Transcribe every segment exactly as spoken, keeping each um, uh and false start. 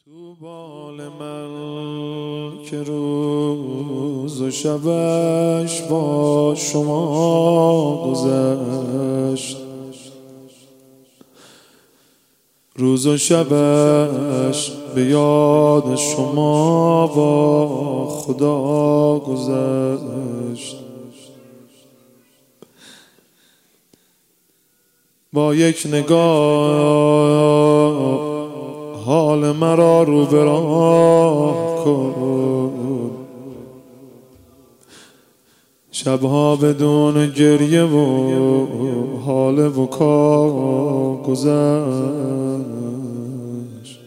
تو بال من که روز و شبش با شما گذشت، روز و شبش به یاد شما با خدا گذشت. با یک نگاه حال مرا رو به راه کن، شبها بدون گریه و حال بکا گذشت.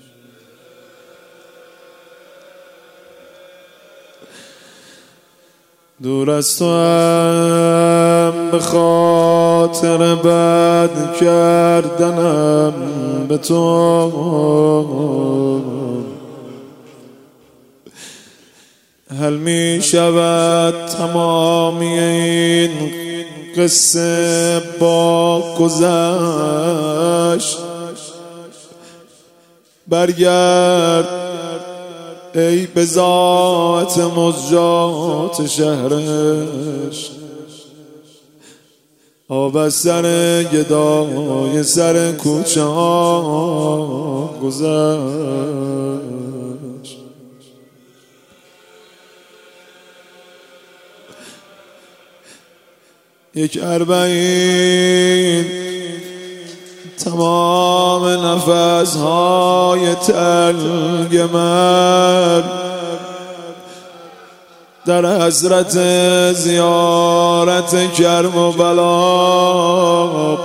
دور از تو هم به خاطر بد کردنم به تو، حل می شود تمامی این قصه با گذشت. برگرد ای به ذات مزجات شهرش، آب از سر گدای سر کوچه ها گذشت. یک اربعین تمام نفسهای تلگ من در حضرت زیارت کرم و بلا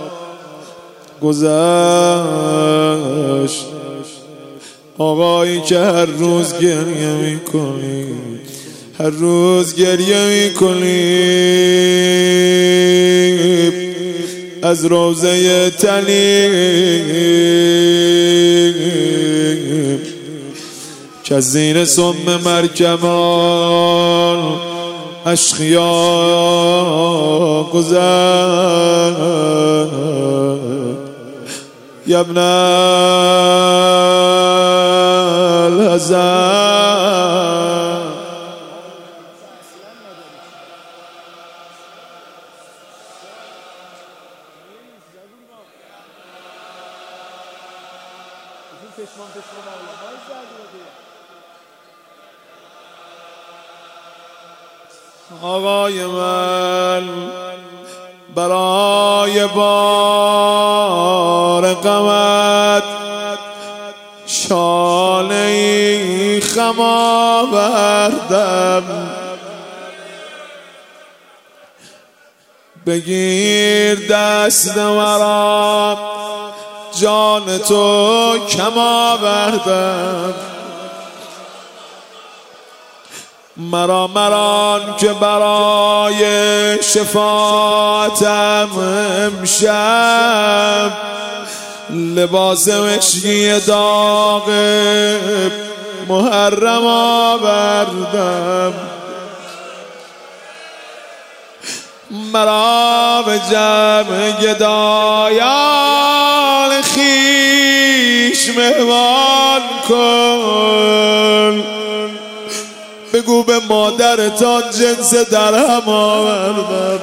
گذشت. آقایی که هر روز گریه می کنی، هر روز گریه می کنی از روضه تلیم که از زیر سم مرکبان اشقیا گذشت. یا ابن الحسن آقای من برای بار غمت شانه‌ای خم آوردم، بگیر دست مرا جان تو کم آوردم. مرا مران که برای شفاعتم امشب لباس مشکی داغ محرم آوردم. مرا به جمع گدایان خویش مهمان کن، بگو به مادرتان جنس درهم آوردم.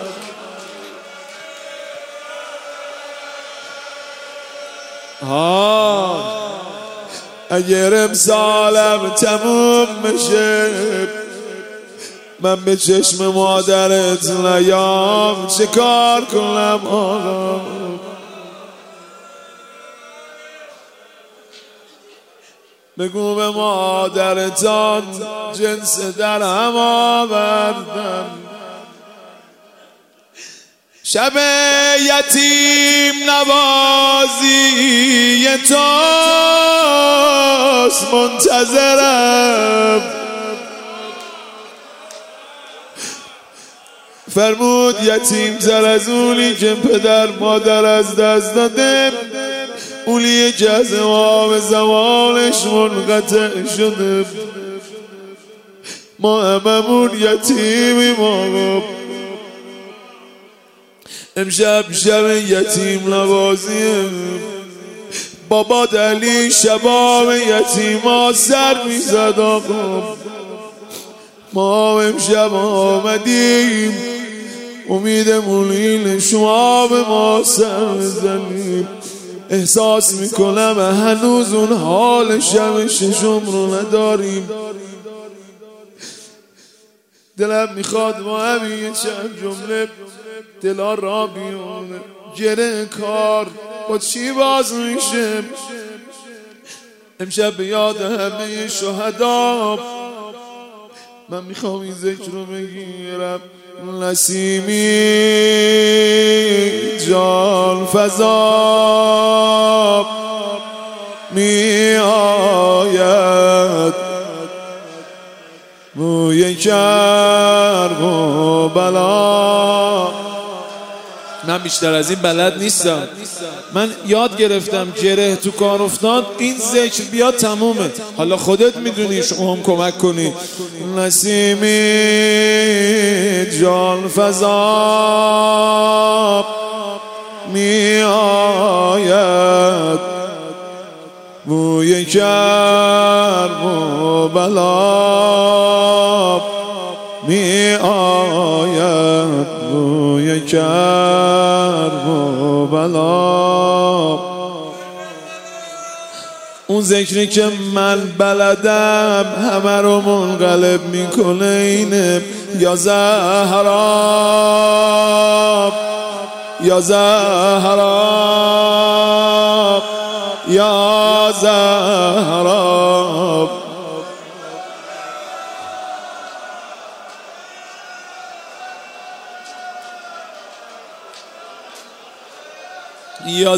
ها اگر امسالم تموم بشه من به چشم مادرت نیام چه کار کنم آقا؟ بگو به مادرتان جنس درهم آوردم. شب یتیم نوازی تاست منتظرم، فرمود یتیم تر از اونی که پدر مادر از دست داده، اونیه که از امام زمانش منقطع شده. ما هممون یتیمیم آقا، امشب شب یتیم نوازیه. بابا دلی شباب یتیما سر میزد آقا. ما امشب آمدیم امیدمون اینه شما به ما سر بزنیم. احساس میکنم هنوز اون حال شب ششم رو نداریم. دلم میخواد ما همین یه چند جمله دلا را بیونه. گره کار با چی باز میشه؟ امشب به یاد همه شهدا من میخوام این ذکر رو بگیرم. نسیمی جان فضا می آید بوی کرب و بلا. من بیشتر از این بلد نیستم. من یاد گرفتم گره تو کار افتاد این ذکر بیاد تمومه. حالا خودت میدونی، شما هم کمک کنی. نسیمی جان فضا می آید بوی کرب و بلا می آید بوی کرب و بلا. اون ذکری که من بلدم همه رو منقلب میکنه اینه. یا زهرا یا زهرا یا زهرا یا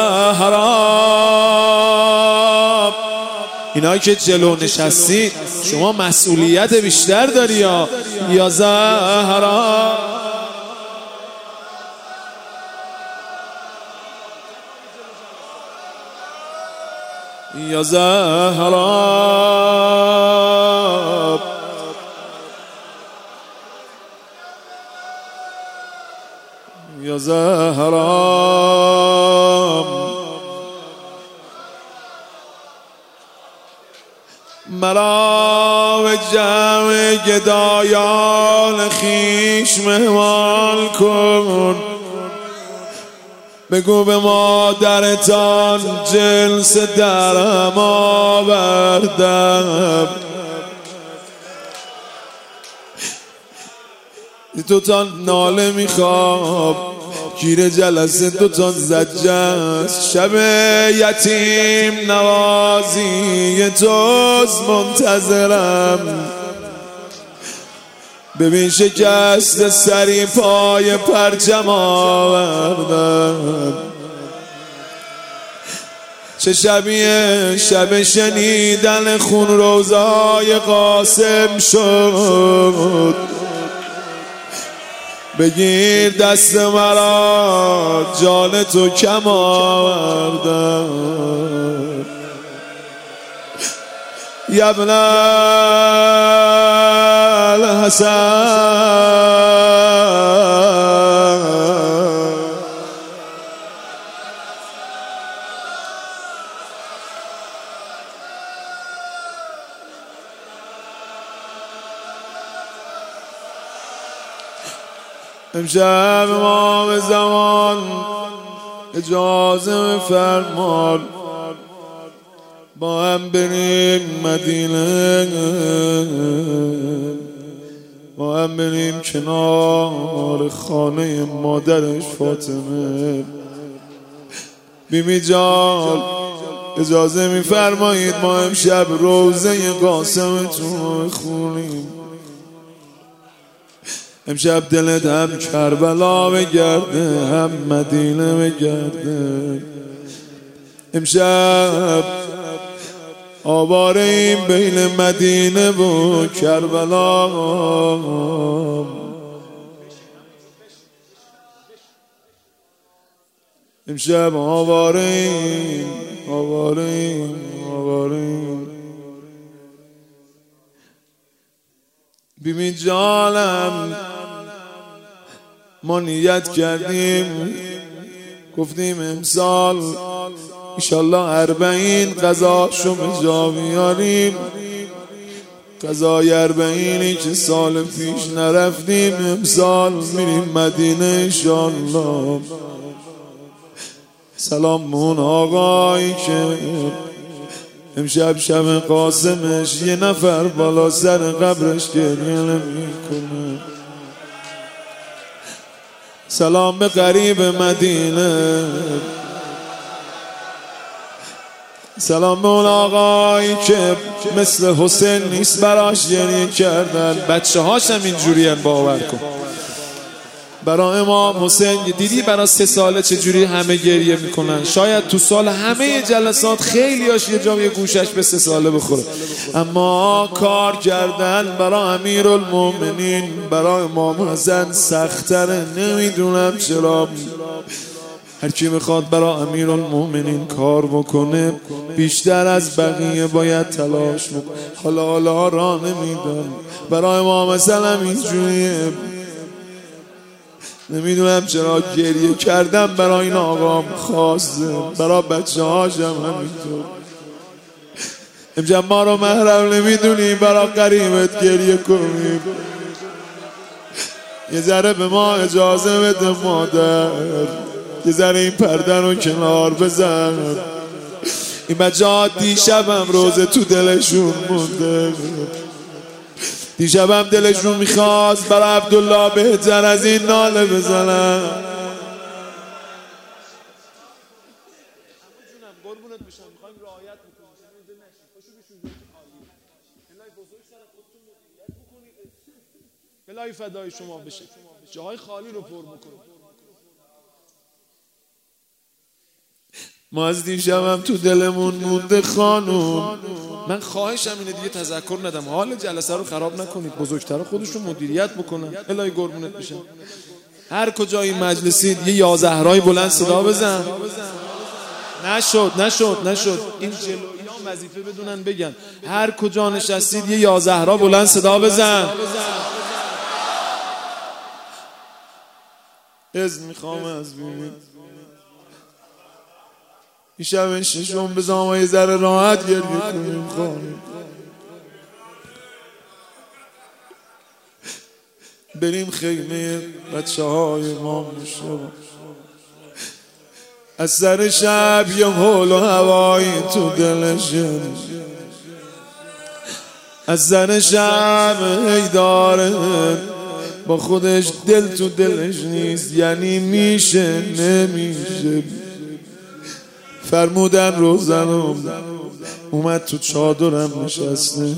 زهرا. اینایی که جلو نشستی شما مسئولیت بیشتر داری. یا یا زهرا یا زهرا یا زهرا. مرا به جمع گدایان خویش مهمان کن. بگو به مادرتان جنس درم آوردم. دوتان ناله میخواب گیر جلسه دوتان زجست. شب یتیم نوازی توست منتظرم. ببین شکست سری پای پرچم آوردم. چه شبیه شب شنیدن خون روزای قاسم شد. بگیر دست مرا جان تو کم آوردم. یا ابن الحسن امشب امام زمان اجازه بفرمان با هم بریم مدینه. با هم بریم کنار خانه مادرش فاطمه. بیبی جان اجازه میفرمایید ما امشب روزه قاسمتون خونیم. امشب دلت هم کربلا بگرده هم مدینه بگرده. امشب آواره این بین مدینه و کربلا. امشب آواره این آواره این آواره این. بیبی جانم ما نیت کردیم گفتیم امسال ایشالله اربعین قضاشو به جا بیاریم، قضای اربعینی که سال پیش نرفتیم امسال میریم مدینه ایشالله. سلام اون آقایی که امشب شب قاسمش یه نفر بالا سر قبرش گریه نمیکنه. سلام به غریب مدینه، سلام به اون آقایی که مثل حسین نیست براش گریه کردن. بچه هاش هم اینجوری هم باور کن. برای امام حسین دیدی برای سه ساله چجوری همه گریه میکنن. شاید تو سال همه جلسات خیلی هاش یه جا یه گوشش به سه ساله بخوره، اما کار کردن برای امیرالمومنین برای امام حسن سختره. نمیدونم چرا هر کی میخواد برای امیرالمومنین کار بکنه بیشتر از بقیه باید تلاش بکنه. حالا حالا را نمیدم برای امام حسن هم اینجوریه. نمیدونم چرا گریه کردم برای این آقام خواسته، برای بچه هاشم همینطور. امشب ما رو محرم نمیدونی برای قریبت گریه کنیم. یه ذره به ما اجازه بده مادر، یه ذره این پرده رو کنار بزن. این بچه ها دیشبم روزه تو دلشون مونده، دیشبم دلشون میخواست برای عبدالله بهتر از این ناله بزنن. الهی فدای شما بشه، جاهای خالی رو پر بکنید. ما از دیشبم تو دلمون مونده خانوم. من خواهشم اینه دیگه تذکر ندم، حال جلسه رو خراب نکنید، بزرگترها خودشون مدیریت بکنن. الهی قربونت بشن. هر کجا این مجلسید یه یا زهرای بلند صدا بزن. نشد نشد نشد این جلویان وظیفه بدونن بگن هر کجا نشستید یه یا زهرا بلند صدا بزن. اذن میخوام از ببینید این شب ششم بزام و یه ذره راحت گریه کنیم. خانم بریم خیمه بچه های ما میشه. از سر شب یه حول و هوایی تو دلشه، از سر شب ای داره با خودش دل تو دلش نیست، یعنی میشه نمیشه. فرمودن روزنم اومد تو چادرم نشسته،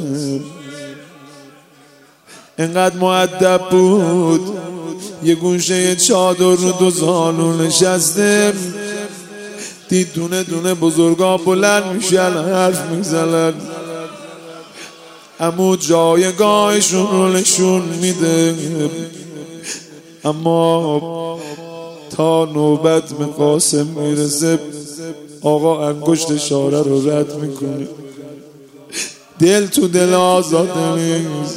انقدر مؤدب بود یه گوشه چادر رو دو زانو نشسته. دید دونه دونه بزرگا بلند میشن حرف میزنن، عمو جایگاهشون رو نشون میده. اما تا نوبت به قاسم میرسه آقا انگشت اشاره رو رد میکنه. دل تو دل آزاده نیست.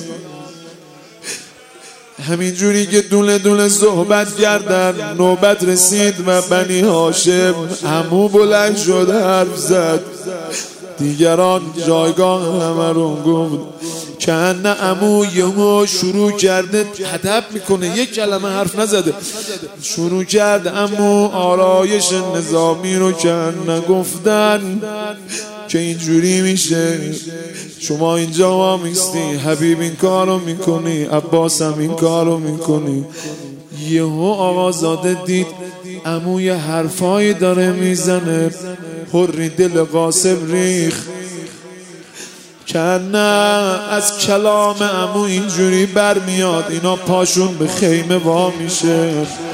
همینجوری که دونه دونه صحبت کردن نوبت رسید و بنی هاشم عمو بلند شد حرف زد. دیگران جایگاه همه رو گفت که نه عمو یهو شروع کرده هدف میکنه، یک کلمه حرف نزده، شروع کرد عمو آرایش نظامی رو که نگفتن که اینجوری میشه. شما اینجا ما میستی، حبیب این کارو میکنی، عباس هم این کارو میکنی. یهو آقازاده دید عمو یه حرفایی داره میزنه، حری دل قاسم ریخ که نه از کلام عمو اینجوری برمیاد اینا پاشون به خیمه وا میشه.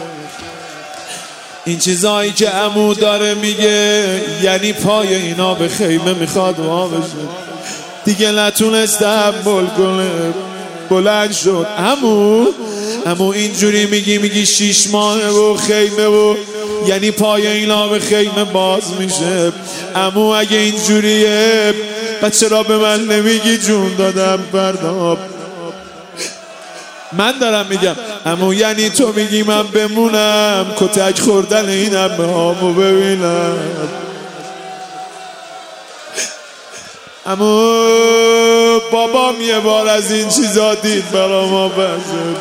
این چیزایی که عمو داره میگه یعنی پای اینا به خیمه میخواد وا بشه. دیگه نتونست تحمل کنه، بلند شد. عمو عمو اینجوری میگی میگی شیش ماهه و خیمه و یعنی پای اینا به خیمه باز میشه. عمو اگه اینجوریه پس چرا به من نمیگی جون دادم برداب؟ من دارم میگم عمو یعنی تو میگی من بمونم کتک خوردن این عمه هامو ببینم. اما بابام یه بار از این چیزا دید برا ما بزن.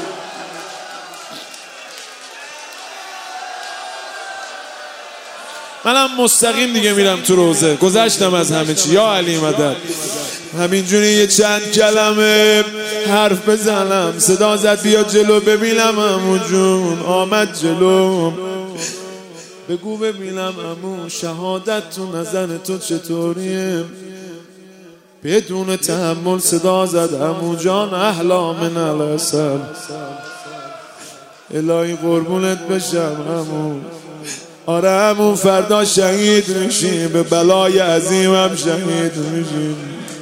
منم مستقیم دیگه میرم تو روزه، گذشتم از همه چی. یا علی مدد. همینجوری یه چند کلمه حرف بزنم، صدا زد بیا جلو ببینم عمو جون. آمد جلو بگو ببینم عمو شهادت تو نظر تو چطوریه؟ بدون تحمل صدا زد عمو جان احلا من العسل. الهی قربونت بشم عمو. آره عمو فردا شهید میشیم، به بلای عظیمم شهید میشیم.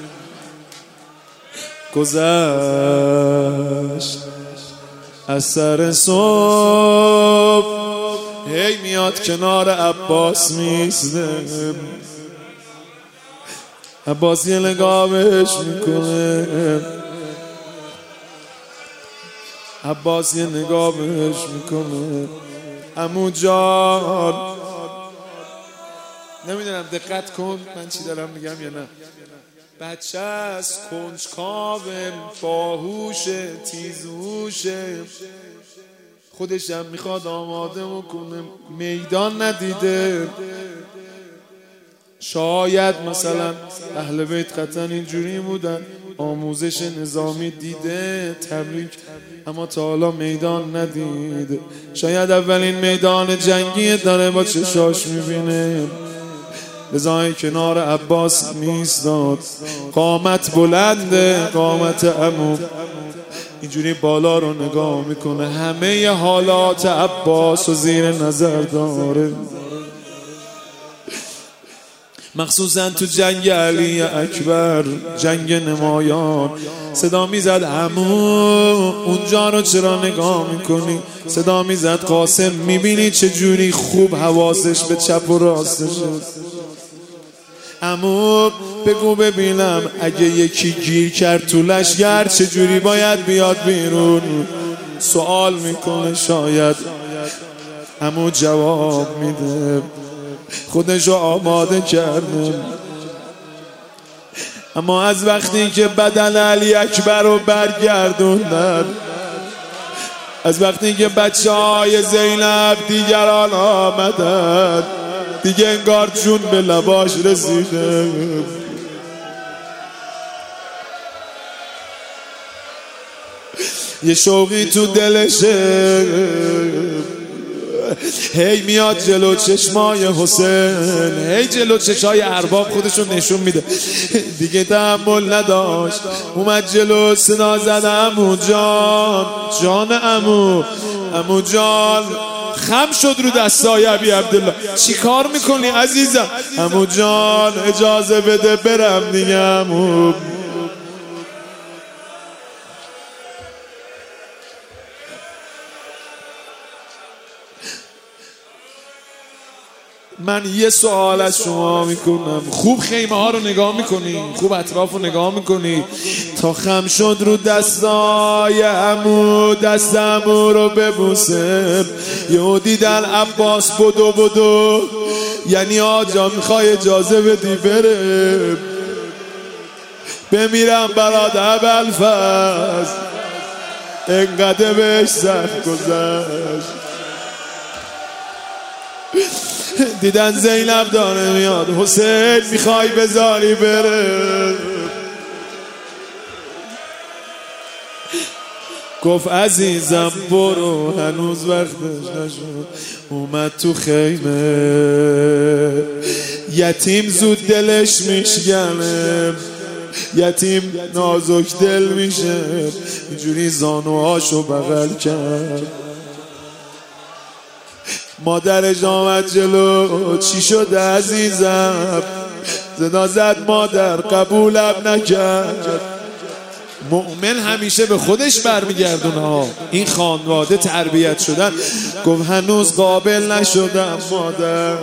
گذشت از سر صبح هی میاد کنار عباس میسته. عباس یه نگاه بهش میکنه، عباس یه نگاه بهش میکنه. عمو جان نمیدونم دقت کن من چی دارم میگم یا نه. بچه است، کنجکاوه، باهوشه، تیزهوشه، خودشم میخواد آماده بکنه، میدان ندیده. شاید مثلا اهل بیت قطعا اینجوری بودن، آموزش نظامی دیده، تبریک، اما تا حالا میدان ندید. شاید اولین میدان جنگی داره با چشاش میبینه. لذا کنار عباس میستاد، قامت بلنده، قامت عمو اینجوری بالا رو نگاه میکنه، همه حالات عباس و زیر نظر داره. مخصوصا تو جنگ علی اکبر، جنگ نمایان، صدا میزد عمو اونجا رو چرا نگاه میکنی؟ صدا میزد قاسم میبینی چه جوری خوب حواسش به چپ و راستشه؟ عمو بگو ببینم اگه یکی گیر کرد تو لشگر چه جوری باید بیاد بیرون؟ سوال میکنه. شاید عمو جواب میده، خودشو آماده کرده. اما از وقتی که بدن علی اکبر رو برگردوندن، از وقتی که بچه های زینب دیگران آمدن، دیگه انگار جون به لباش رسیده. یه شوقی تو دلشه، هی میاد جلو چشمای حسین، هی جلو چشمای ارباب خودشون نشون میده. دیگه تحمل نداشت، اومد جلو، صدا زد عمو جان، جان عمو، عمو جان. خم شد رو دستای ابی عبدالله. چی کار میکنی عزیزم؟ عمو جان اجازه بده برم دیگه عمو. من یه سوال از شما میکنم، خوب خیمه ها رو نگاه میکنی؟ خوب اطراف رو نگاه میکنی؟ تا خم شد رو دستای عمو، دست عمو رو ببوسه. یهو دیدن عباس بدو بدو، یعنی آجا میخوای اجازه بدی بره بمیرم برات ابوالفضل. انقدر بهش سخت گذشت. دیدن زینب داره میاد، حسین میخوای بذاری بره؟ گفت عزیزم برو هنوز وقتش نشد. اومد تو خیمه، یتیم زود دلش میشکنه، یتیم نازک دل میشه. اینجوری زانوهاشو بغل کرد. مادرش آمد جلو، چی شده عزیزم؟ صدا زد مادر قبولم نکرد. مؤمن همیشه به خودش برمیگردونه ها، این خانواده تربیت شدن. گفت هنوز قابل نشدم مادر.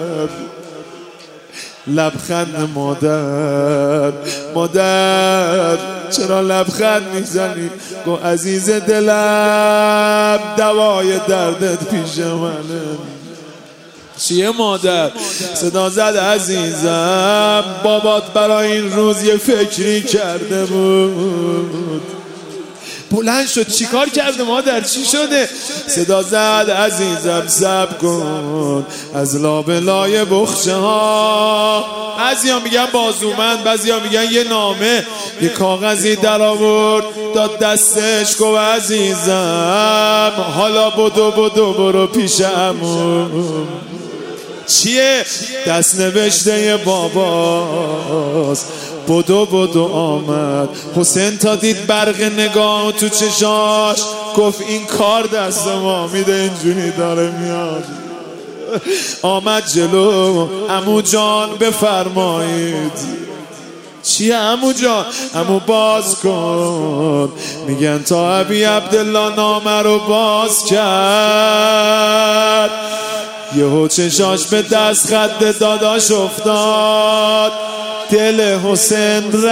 لبخند مادر، مادر چرا لبخند میزنی؟ گفت عزیز دلم دوای دردت پیش منه. چیه مادر؟ صدا زد عزیزم بابات برای این روز یه فکری کرده بود. بلند شد چیکار کرده مادر؟ چی شده؟ صدا زد عزیزم صبر کن از لابلای بخچه ها. بعضیا میگن بازومند، بعضیا میگن یه نامه، یه کاغذی در آورد داد دستش گفت عزیزم حالا بدو بدو برو پیش عموم. چیه؟ دست نوشته باباست. بدو بدو آمد حسین تا دید برق نگاه تو چشاش گفت این کار دست ما میده اینجوری داره میاد. آمد جلو عمو جان بفرمایید. چیه عمو جان؟ عمو باز کن. میگن تا ابی عبدالله نامه رو باز کرد یهو چشاش به دست خط داداش افتاد. دل حسین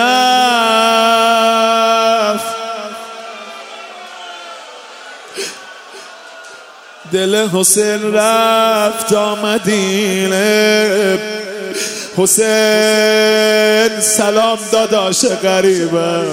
رفت، دل حسین رفت تا مدینه. حسین سلام داداش غریبم.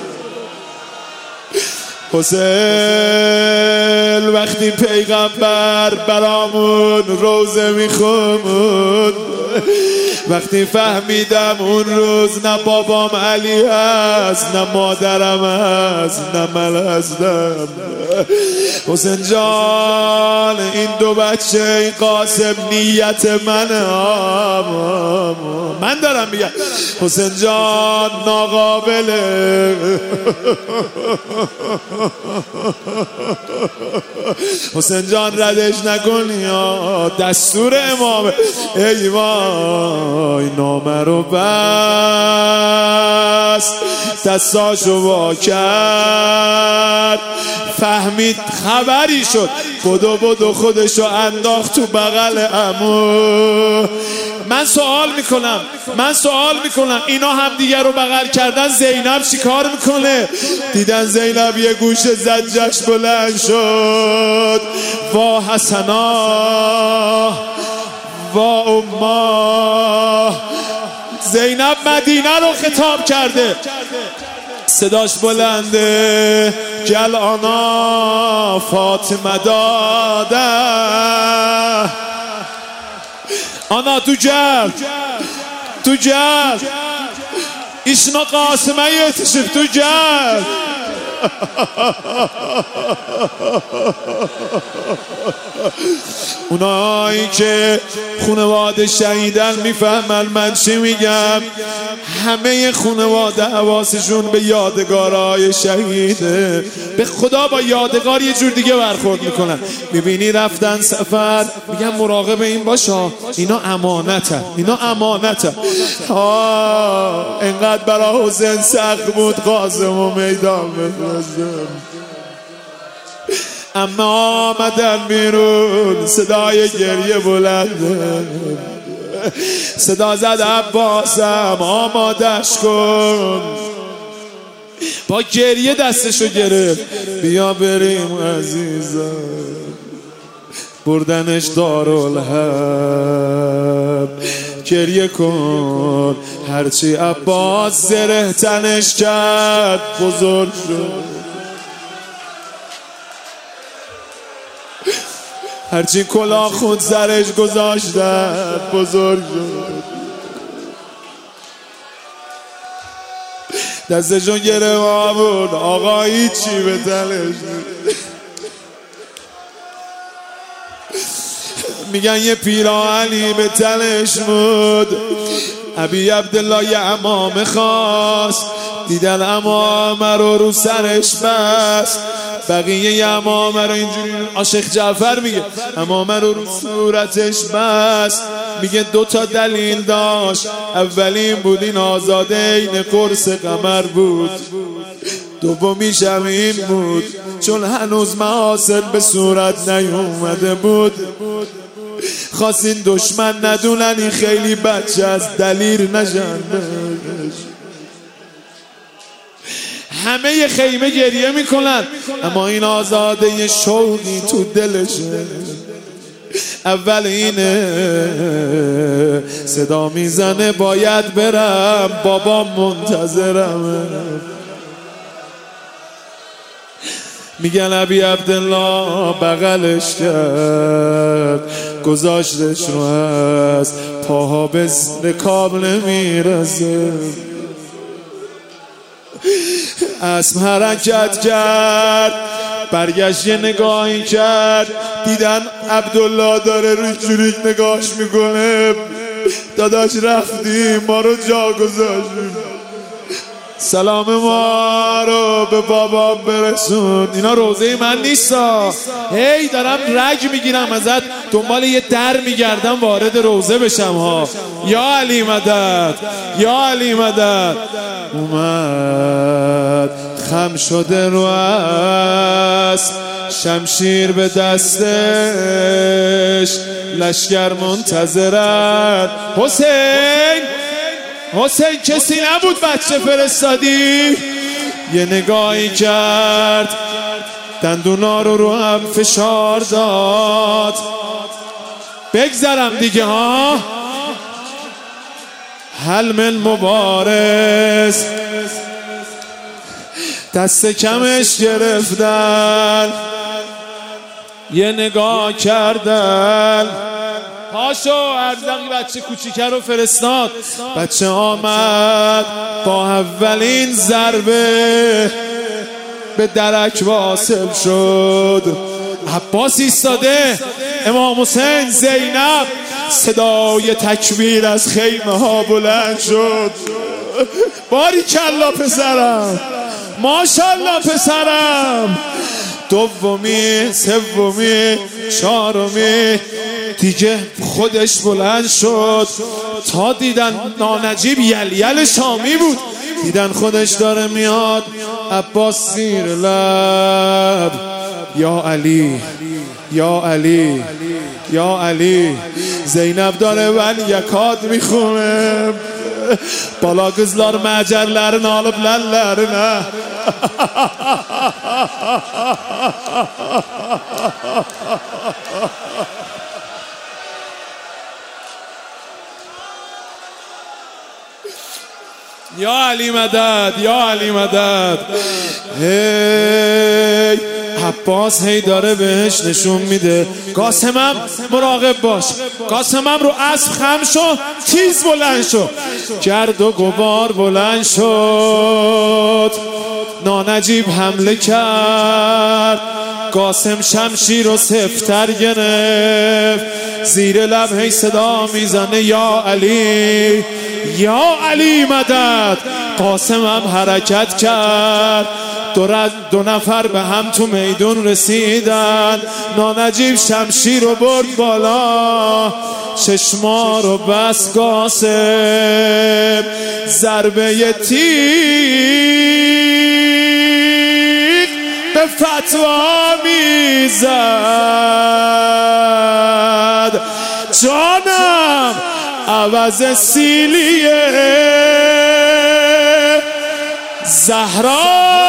حسین وقتی پیغمبر برامون روزه میخوند وقتی فهمیدم اون روز نه بابام علی هست نه مادرم هست نه من هستم. حسین جان این دو بچه این قاسم نیت منه. من دارم میگم حسین جان ناقابله. حسین جان ردش نکنی یا دستور امامه. ای وای نامه رو بست دستاشو وا کرد فهمید خبری شد بدو بدو خودشو انداخت تو بغل عمو. من سوال میکنم من سوال میکنم اینا هم دیگه رو بغل کردن زینب چی کار میکنه؟ دیدن زینب یه گوش زجش بلند شد. وا حسنا وا اما. زینب مدینه رو خطاب کرده صداش بلنده. گل آنا فاطمه داده آنا تو جل تو جل ایشنا قاسمه یتشف تو جل. اونایی که خانواده شهیدن میفهمن من چی میگم. همه خانواده حواسشون به یادگارهای شهیده. به خدا با یادگار یه جور دیگه برخورد میکنن. میبینی رفتن سفر میگن مراقب این باشا اینا امانته اینا امانته. ها انقدر برای حسین سخت بود قاسم و میدان بفرستم. اما آمدن بیرون صدای گریه بلنده. صدا زد عباسم آمادش کن. با گریه دستشو گرفت بیا بریم عزیزم. بردنش دارالحرب. گریه کن هرچی عباس زره تنش کرد بزرگ شد. هرچی کلاه خود سرش گذاشتن بزرگ شد. دستشون گره بود آقا هیچی به تنش. میگن یه پیراهنی به تنش بود. ابی عبدالله یه عمامه خواست دیدن عمامه رو رو سرش بست. بقیه یه عمامه رو اینجوری عاشق جعفر میگه عمامه رو رو صورتش بست. میگه دو تا دلیل داشت. اولین بود این آزاده این قرص قمر بود. دومیش هم این بود چون هنوز محاسن به صورت نیومده بود. خواستین دشمن ندونن این خیلی بچه از دلیر نشن. همه خیمه گریه میکنن اما این آزاده یه شوقی تو دلشه. اول اینه صدا میزنه باید برم، بابام منتظرم. میگن ابی عبدالله بغلش کرد گذاشتش رو از پاها به رکاب نمیرسه. اسم حرکت کرد، برگشت یه نگاهی کرد، دیدن عبدالله داره روی جوریک نگاهش میکنه. داداش رفتی ما رو جا گذاشتی، سلام ما رو به بابام برسون. اینا روزه من نیستا، هی دارم رگ میگیرم ازت، دنبال یه در میگردم وارد روزه بشم ها. یا علی مدد، یا علی مدد. اومد خم شده رو اسب، شمشیر به دستش، لشکر منتظرن. حسین حسین کسی نبود بچه فرستادی؟ یه نگاهی کرد، دندونا رو رو هم فشار داد. بگذرم دیگه ها. حلم المبارز دست کمش گرفتن، یه نگاه کردن. پاشو ارزقی بچه کوچیکه رو فرستاد. بچه آمد با اولین ضربه به درک واصل شد. عباس ایستاده، امام حسین، زینب. صدای تکبیر از خیمه ها بلند شد. باریکلا پسرم، ماشالله پسرم. دومی، سومی، چهارمی دیگه خودش بلند شد تا دیدن نانجیب یلیل شامی بود، دیدن خودش داره میاد. عباس زیر لب یا علی، یا علی، یا علی. زینب dare ben yakad میخونه بالا kızlar mecerlerini alıp lellerine. یا علی مدد، یا علی مدد. هی عباس هی داره بهش نشون میده قاسمم مراقب باش، قاسمم رو اسب خم شو، تیز بلند شو. گرد و غبار بلند شد، نانجیب حمله کرد. قاسم شمشیر رو سفتر گرفت، زیر لب هی صدا میزنه یا علی، یا علی مدد. قاسم هم حرکت کرد، دو, دو نفر به هم تو میدون رسیدن. نانجیب شمشیر رو برد بالا، چشما رو بس قاسم، ضربه تیغ به فتوا میزد. جانم عوض سیلیه زهرا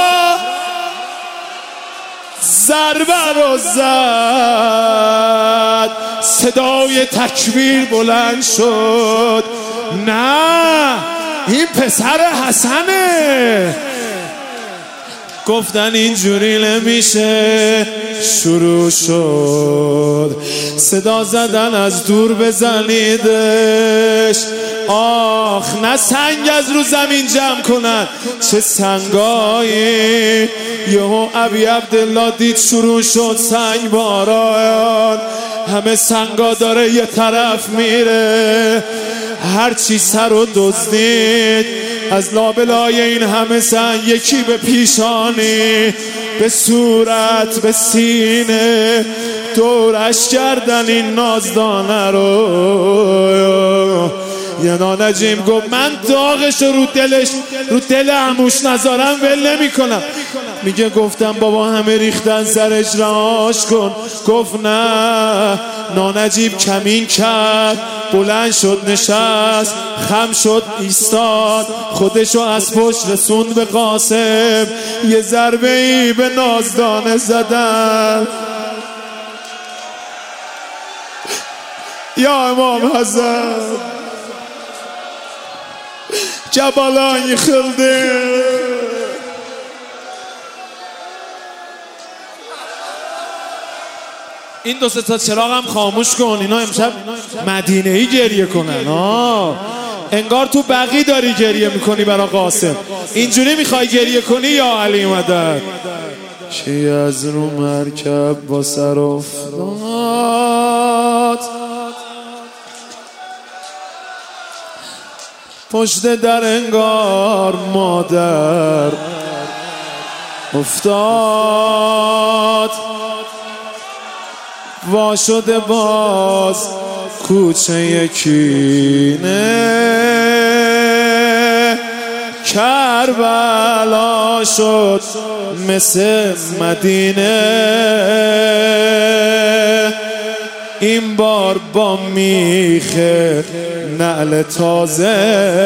ضربه رو زد. صدای تکبیر بلند شد. نه این پسر حسنه. گفتن اینجوری نمیشه. شروع شد صدا زدن از دور بزنیدش. آخ نه سنگ از رو زمین جمع کنن، چه سنگایی. یهو ابی عبدالله دید شروع شد سنگ باران، همه سنگا داره یه طرف میره. هرچی سر رو دزدید از لابلای این همه سنگ، یکی به پیشانی، به صورت، به سینه، دورش کردن این نازدانه رو. یه نانجیم گفت من داغش رو دلش، رو دل عموش نذارم ول نمی کنم. میگه گفتم بابا همه ریختن سرش، رهاش کن. گفت نه. نانجیب کمین کرد، بلند شد نشست، خم شد ایستاد، خودشو از پشت رسوند به قاسم. یه ضربه ای به نازدانه زدن. یا امام حسن جبلان خلده این دو سه تا چراغ هم خاموش کن، اینا امشب مدینه ای گریه کنن. آه انگار تو بقی داری گریه میکنی برا قاسم، اینجوری میخوای گریه کنی یا علی مدد. چی از رو مرکب با سر افتاد، پشت در انگار مادر افتاد، وا شده باز کوچه یکینه، کربلا شد مثل مدینه، این بار با میخه نعل تازه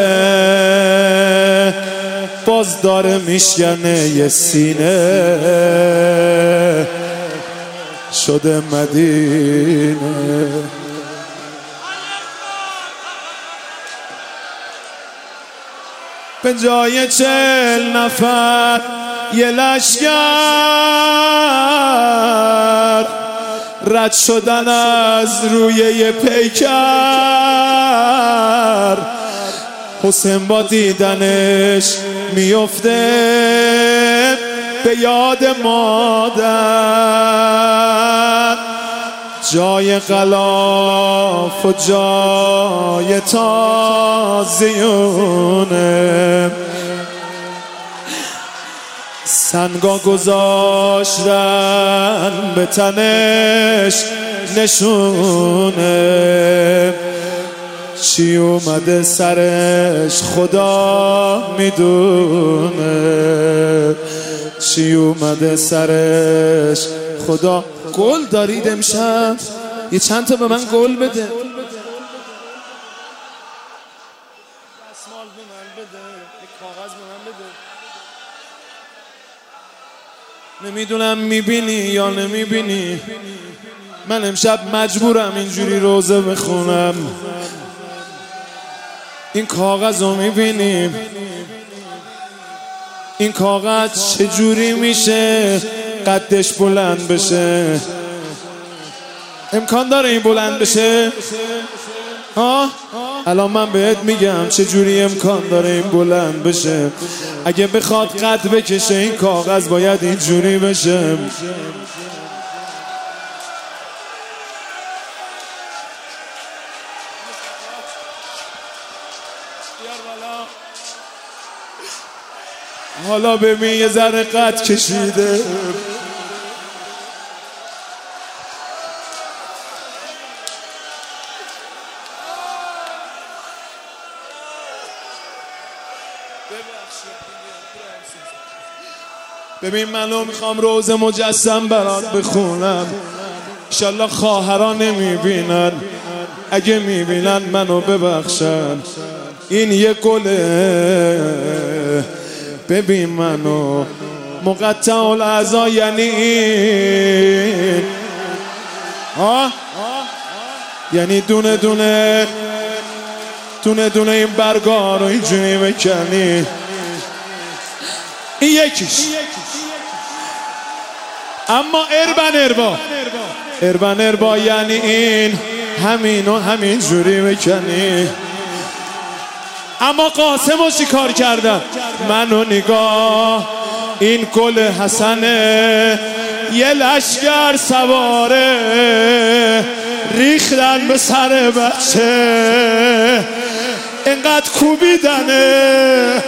باز داره میشکنه یه سینه، شده مدینه. به جای چل نفر یه لشگر رد شدن از روی یه پیکر، حسین با دیدنش میفته به یاد مادر، جای غلاف و جای تازیونه، سنگا گذاشتن به تنش نشونه، چی اومده سرش خدا میدونه، چی اومده سرش خدا. گل دارید امشب؟ یه چند تا به من گل بده. نمیدونم میبینی یا نمیبینی، من امشب مجبورم اینجوری روزه بخونم. این کاغذ رو میبینیم، این کاغذ چجوری میشه قدش بلند بشه؟ امکان داره این بلند بشه؟ ها؟ الان من بهت میگم چجوری امکان داره این بلند بشه. اگه بخواد قد بکشه این کاغذ باید اینجوری بشه. حالا ببین یه ذره قد کشیده، ببین منو میخوام روز مجسم برات بخونم، انشالله خواهران نمیبینن، اگه میبینن منو ببخشن. این یه گله، ببین منو مقطع الاعضا یعنی این، ها یعنی دونه دونه دونه دونه این برگا رو اینجوری بکنی. این یکیش. اما اربن اربا اربن اربا یعنی این، همینو همین جوری بکنی. اما قاسمو چیکار کردن؟ منو نگاه، این گل حسنه، یه لشگر سواره ریختن به سر بچه، اینقدر کوبیدنه.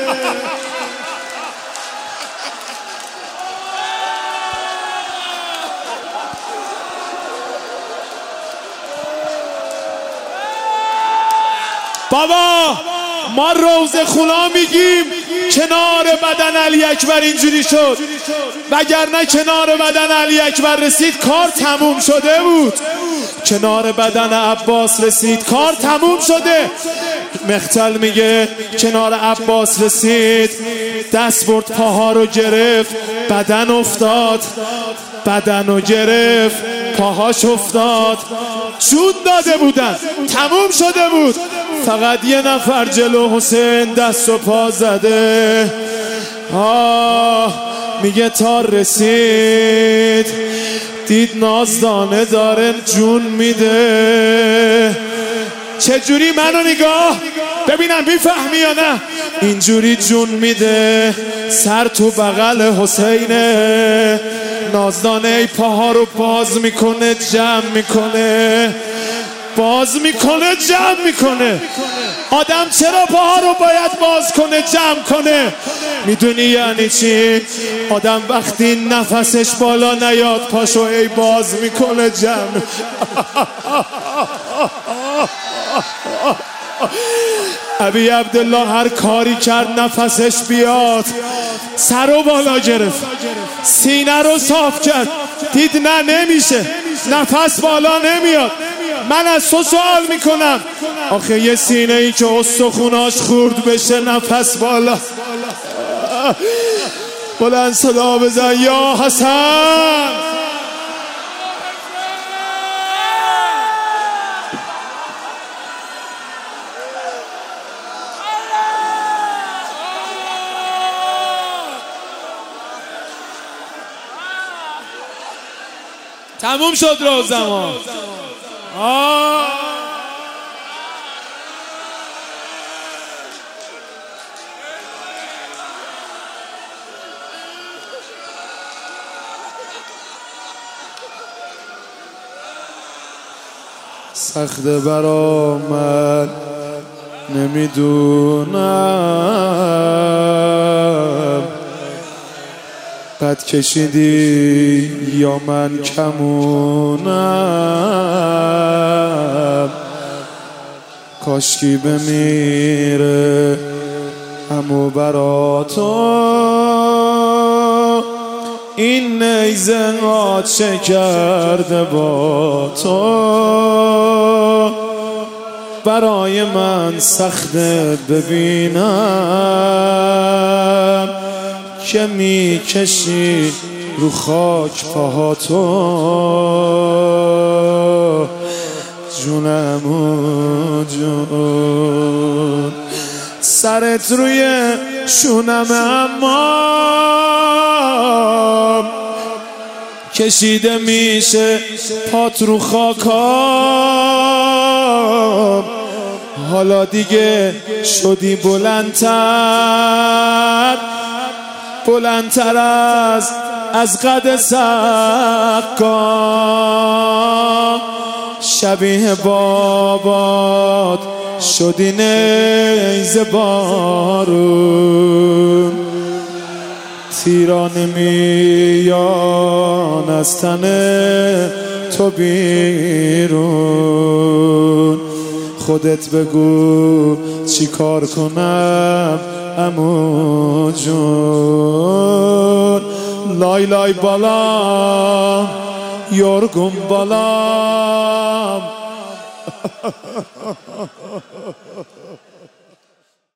بابا ما روزه خونا میگیم کنار بدن علی اکبر اینجوری شد، وگرنه کنار بدن علی اکبر رسید کار تموم شده بود. کنار بدن عباس رسید کار تموم شده. مختل میگه کنار عباس رسید، دست برد پاها رو گرفت، بدن افتاد، بدن رو گرفت، پاهاش افتاد، جون داده بودن، تموم شده بود، فقط یه نفر جلو حسین دست و پا زده. آه میگه تا رسید دید نازدانه داره جون میده. چجوری؟ منو نگاه ببینم میفهمی یا نه. اینجوری جون میده، سر تو بغل حسینه، نازدانه پاها رو باز میکنه جمع میکنه، باز میکنه جمع میکنه. آدم چرا پاها رو باید باز کنه جمع کنه؟ میدونی یعنی چی؟ آدم وقتی نفسش بالا نیاد پاشو ای باز میکنه جمع. ابی عبدالله هر کاری کرد نفسش بیاد، سر رو بالا گرفت، سینه رو صاف کرد، دید نه نمیشه، نفس بالا نمیاد. من از تو سوال میکنم، آخه یه سینه ای که استخوناش خورد بشه نفس بالا، بلند صدا بزن یا حسن. تموم شد روز زمان. سخت برا من نمیدونم قد کشیدی یا من کمونم، کاشکی بمیره همو برا تو این نیزه ها چه کرده با تو. برای من سخته ببینم که میکشی رو خاک پاها تو، جونم و جون سرت روی شونم، اما کشیده میشه پات رو خاکام. حالا دیگه شدی بلندتر، بلندتر از از قد سقا، شبیه بابات شدی نیزه بارون، تیران میان از تن تو بیرون. خودت بگو چی کار کنم عمو جون. لای لای بالام یورگم بالام.